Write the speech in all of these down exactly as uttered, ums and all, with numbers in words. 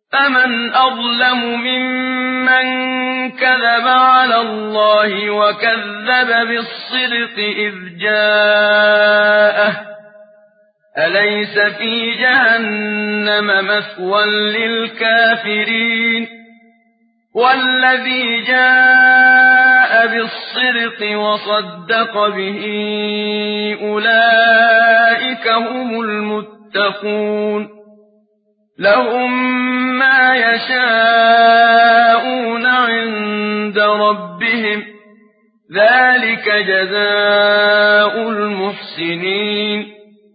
فمن أظلم ممن كذب على الله وكذب بالصدق إذ جاءه أليس في جهنم مثوى للكافرين والذي جاء بالصدق وصدق به أولئك هم المتقون لهم ما يشاءون عند ربهم ذلك جزاء المحسنين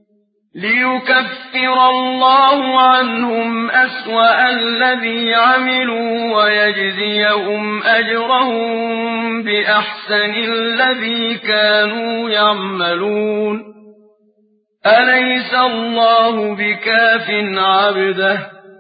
ليكفر الله عنهم أسوأ الذي عملوا ويجزيهم أجرهم بأحسن الذي كانوا يعملون أليس الله بكاف عبده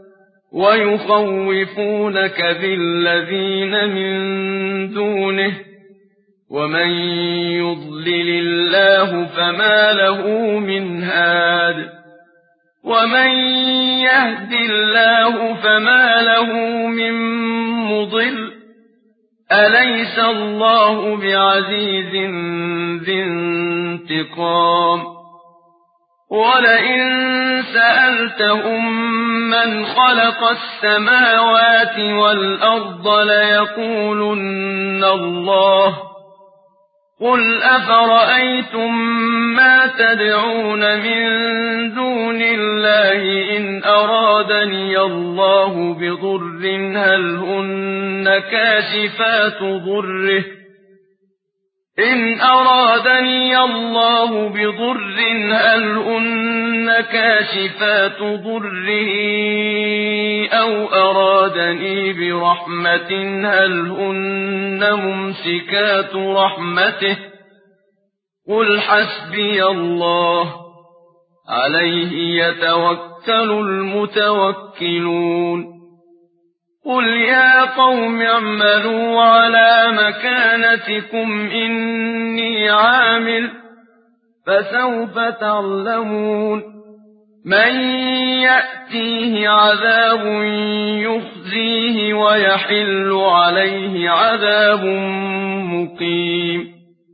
ويخوفونك بالذين من دونه ومن يضلل الله فما له من هاد ومن يهد الله فما له من مضل أليس الله بعزيز ذي انتقام ولئن سألتهم من خلق السماوات والأرض ليقولن الله قل أفرأيتم ما تدعون من دون الله إن أرادني الله بضر هل هن كاشفات ضره إن أرادني الله بضر هل هن كاشفات ضره أو أرادني برحمة هل هن ممسكات رحمته قل حسبي الله عليه يتوكل المتوكلون قل يا قوم اعملوا على مكانتكم إني عامل فسوف تعلمون من يأتيه عذاب يخزيه ويحل عليه عذاب مقيم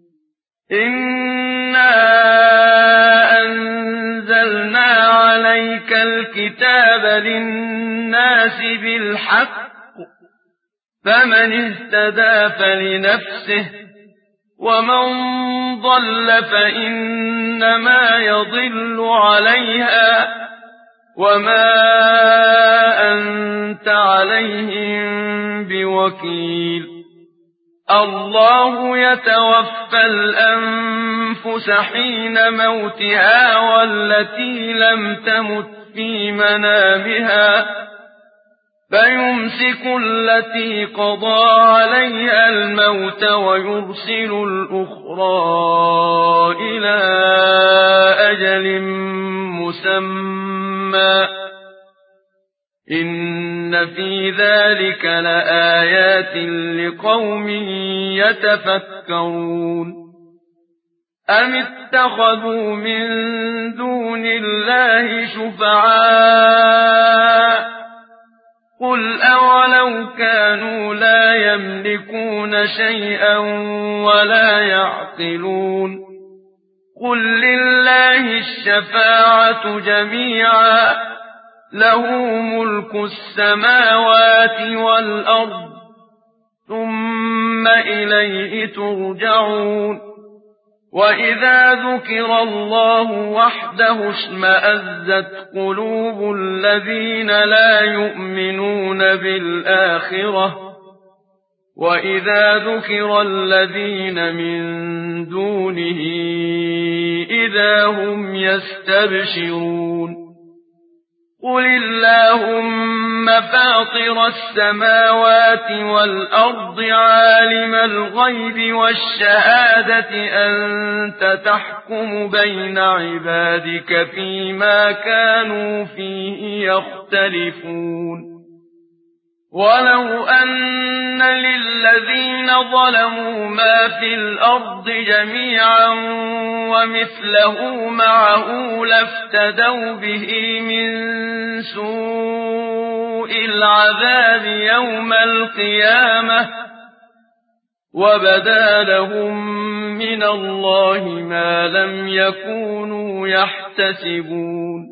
إنا أنزلنا عليك الكتاب للناس بالحق فمن اهتدى فلنفسه ومن ضل فإنما يضل عليها وما أنت عليهم بوكيل الله يتوفى الأنفس حين موتها والتي لم تمت في منامها فيمسك التي قضى عليها الموت ويرسل الأخرى إلى أجل مسمى إن في ذلك لآيات لقوم يتفكرون أم اتخذوا من دون الله شفعاء قل أولو كانوا لا يملكون شيئا ولا يعقلون قل لله الشفاعة جميعا له ملك السماوات والأرض ثم إليه ترجعون وإذا ذكر الله وحده اشمأزت قلوب الذين لا يؤمنون بالآخرة وإذا ذكر الذين من دونه إذا هم يستبشرون قل اللهم فاطر السماوات والأرض عالم الغيب والشهادة أنت تحكم بين عبادك فيما كانوا فيه يختلفون ولو أن للذين ظلموا ما في الأرض جميعا ومثله معه لافتدوا به من سوء العذاب يوم القيامة وبدا لهم من الله ما لم يكونوا يحتسبون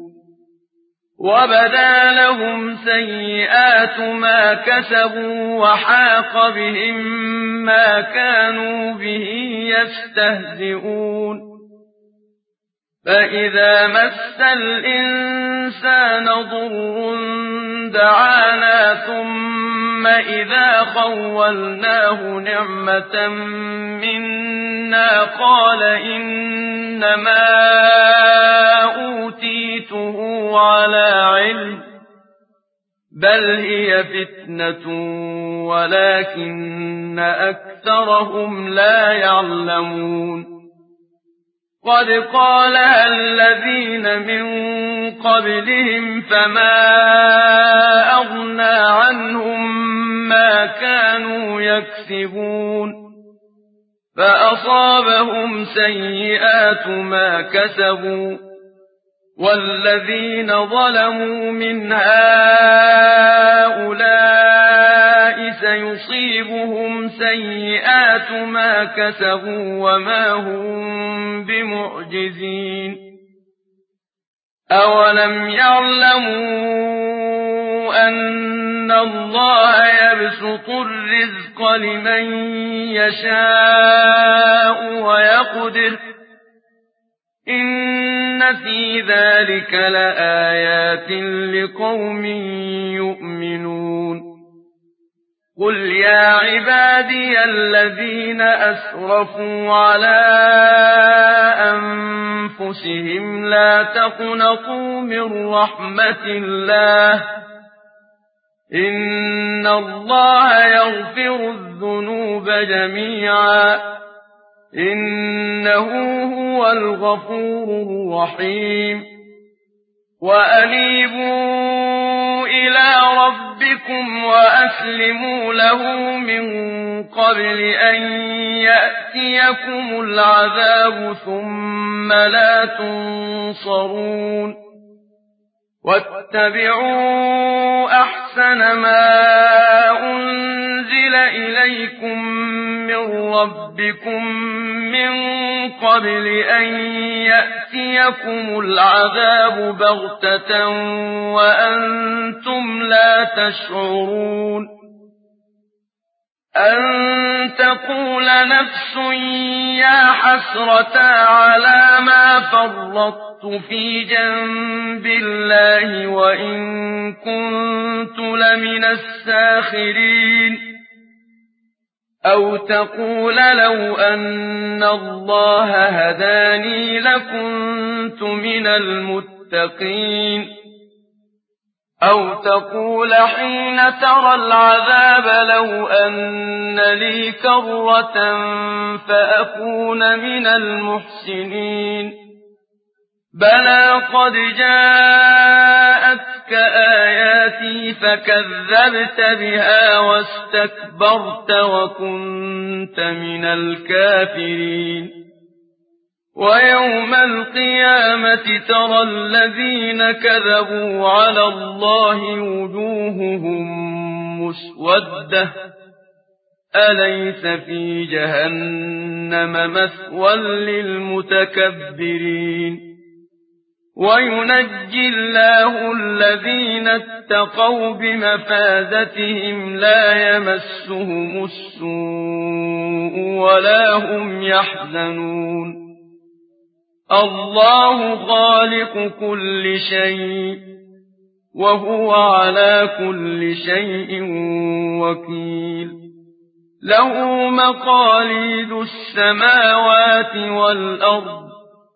وبدا لهم سيئات ما كسبوا وحاق بهم ما كانوا به يستهزئون فإذا مس الإنسان ضر دعانا ثم إذا خولناه نعمة منا قال إنما أوتيته على علم بل هي فتنة ولكن أكثرهم لا يعلمون قد قالها الذين من قبلهم فما أغنى عنهم ما كانوا يكسبون فأصابهم سيئات ما كسبوا والذين ظلموا من هؤلاء سيصيبهم سيئات ما كسبوا وما هم بمعجزين أولم يعلموا أن الله يبسط الرزق لمن يشاء ويقدر إن في ذلك لآيات لقوم يؤمنون قل يا عبادي الذين أسرفوا على أنفسهم لا تقنطوا من رحمة الله إن الله يغفر الذنوب جميعا إنه هو الغفور الرحيم وأنيبوا إلى ربكم وأسلموا له من قبل أن يأتيكم العذاب ثم لا تنصرون واتبعوا أحسن ما أنزل إليكم من ربكم من قبل أن يأتيكم العذاب بغتة وأنتم لا تشعرون أن تقول نفس يا حسرة على ما فرطت في جنب الله وإن كنت لمن الساخرين أو تقول لو أن الله هداني لكنت من المتقين أو تقول حين ترى العذاب لو أن لي كرة فأكون من المحسنين بلى قد جاءتك آياتي فكذبت بها واستكبرت وكنت من الكافرين ويوم القيامة ترى الذين كذبوا على الله وجوههم مسودة أليس في جهنم مثوى للمتكبرين وينجي الله الذين اتقوا بمفازتهم لا يمسهم السوء ولا هم يحزنون الله خالق كل شيء وهو على كل شيء وكيل له مقاليد السماوات والأرض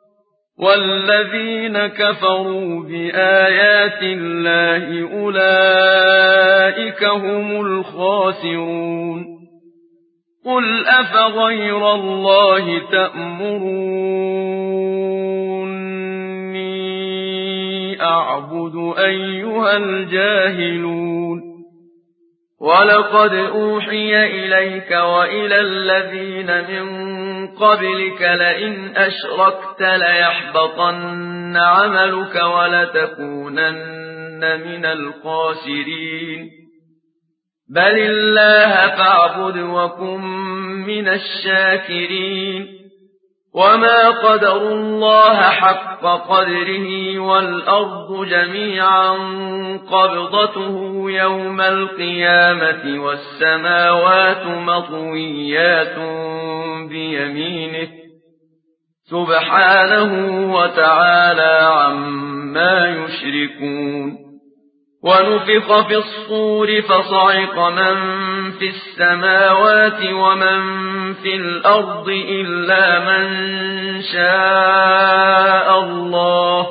والذين كفروا بآيات الله أولئك هم الخاسرون قل أفغير الله تأمروني أعبد أيها الجاهلون ولقد أوحي إليك وإلى الذين من قبلك لئن أشركت ليحبطن عملك ولتكونن من الخاسرين بل الله فاعبد وكن من الشاكرين وما قدروا الله حق قدره والأرض جميعا قبضته يوم القيامة والسماوات مطويات بيمينه سبحانه وتعالى عما يشركون ونفخ في الصور فصعق من في السماوات ومن في الأرض إلا من شاء الله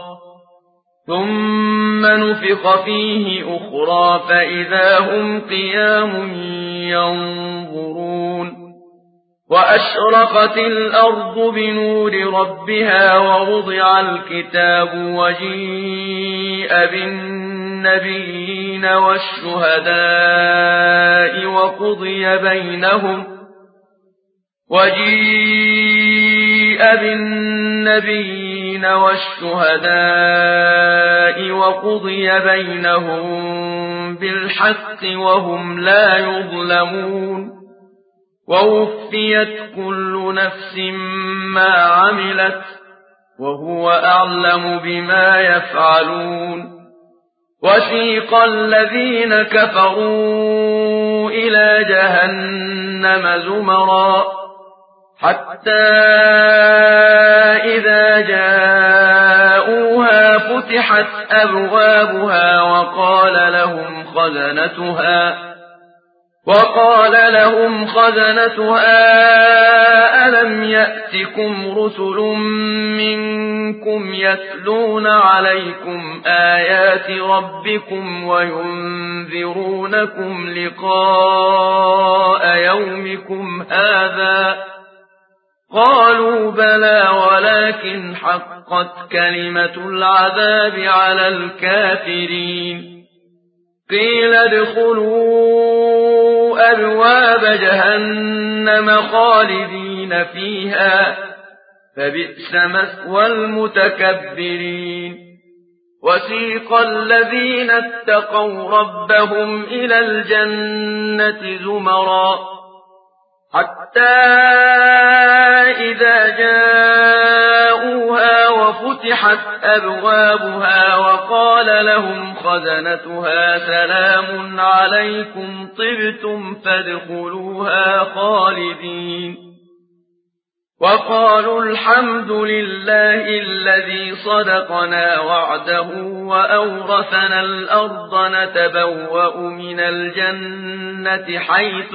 ثم نفخ فيه أخرى فإذا هم قيام ينظرون وأشرقت الأرض بنور ربها ووضع الكتاب وجيء بالنبيين والشهداء وقضي بينهم وجيء بالنبيين والشهداء وقضي بينهم بالحق وهم لا يظلمون ووفيت كل نفس ما عملت وهو أعلم بما يفعلون وسيق الذين كفروا إلى جهنم زمرا حتى إذا جاءوها فتحت أبوابها وقال لهم خزنتها وقال لهم خزنتها ألم يأتكم رسل منكم يتلون عليكم آيات ربكم وينذرونكم لقاء يومكم هذا قالوا بلى ولكن حقت كلمة العذاب على الكافرين قيل ادخلوا أبواب جهنم خالدين فيها فبئس مثوى المتكبرين وسيق الذين اتقوا ربهم إلى الجنة زمرا حتى إذا جاءوها وفتحت أبوابها وقال لهم خزنتها سلام عليكم طبتم فادخلوها خالدين وقالوا الحمد لله الذي صدقنا وعده وأورثنا الأرض نتبوأ من الجنة حيث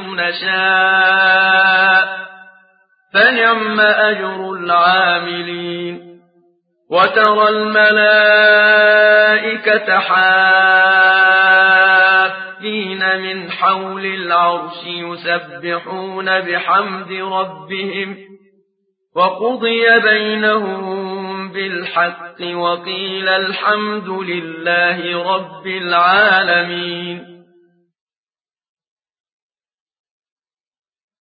نشاء فنعم أجر العاملين وترى الملائكة حافين من حول العرش يسبحون بحمد ربهم وقضي بينهم بالحق وقيل الحمد لله رب العالمين